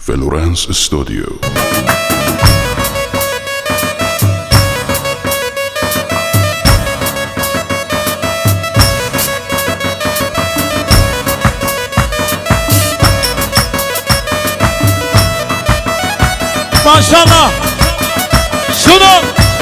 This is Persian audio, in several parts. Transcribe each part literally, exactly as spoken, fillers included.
فلورانس استودیو. ماشاءالله شنو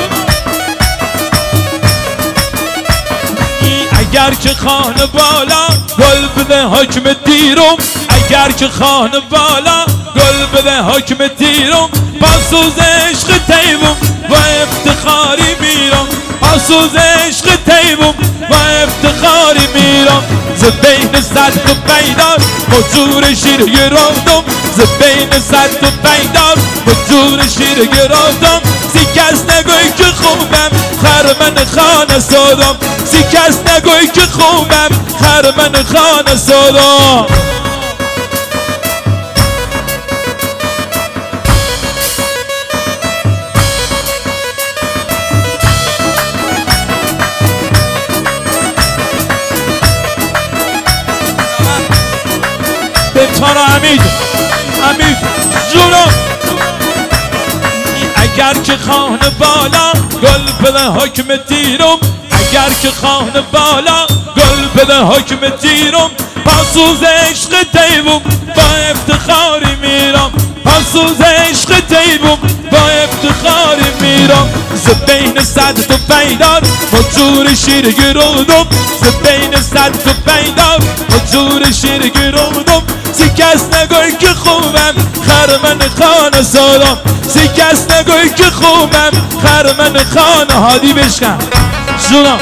اگر که خانه بالا گل بده حکم دیرم، اگر که خانه بالا گل بده حکم دیرم، پاسوز عشق تیبم و افتخاری میرم، پاسوز عشق تیبم و افتخاری میرم. ز بین صد و بیدار مجور شیر گرفتم، ز بین صد و بیدار مجور شیر گرفتم. سی کس نگوی که خوبم خرمن خانه سادم، سی کس نگوی که خوبم خرمن خانه سادم. بپارا حمید حمید جونم. اگر که خانه بالا گل بده حکم دیرم، اگر که خانه بالا گل بده حکم دیرم، پاسوز عشق تیبم با افتخاری میرم، پاسوز عشق تیبم با افتخاری میرم. ز بین صد و بیدار مجور شیر گرفتم، ز بین صد و بیدار مجور شیر گرفتم. سی کس نگوی که خوبم خرمن خانه سادم، سی کس نگوی که خوبم خرمن خانه. هادی بشکن جونم.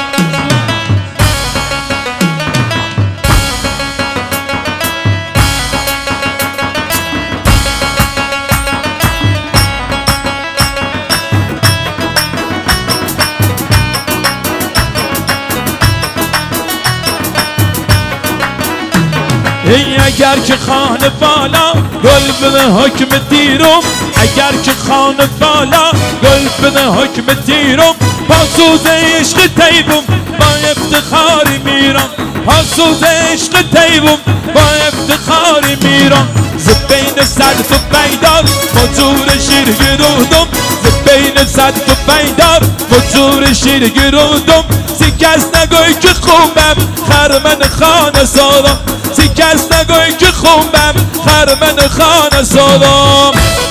ای اگر که خانه بالا گل بده حکم دیرم، اگر که خانه بالا گل بده حکم دیرم، پاسوز عشق تیبم با افتخاری میرم، پاسوز عشق تیبم با افتخاری میرم. ز بین صد و بیدار مجور شیر گرفتم، ز بین صد و بیدار مجور شیر گرفتم. سی کس نگوی که خوبم خرمن خانه سادم، سی کس نگوی که خوبم خرمن خانه سادم.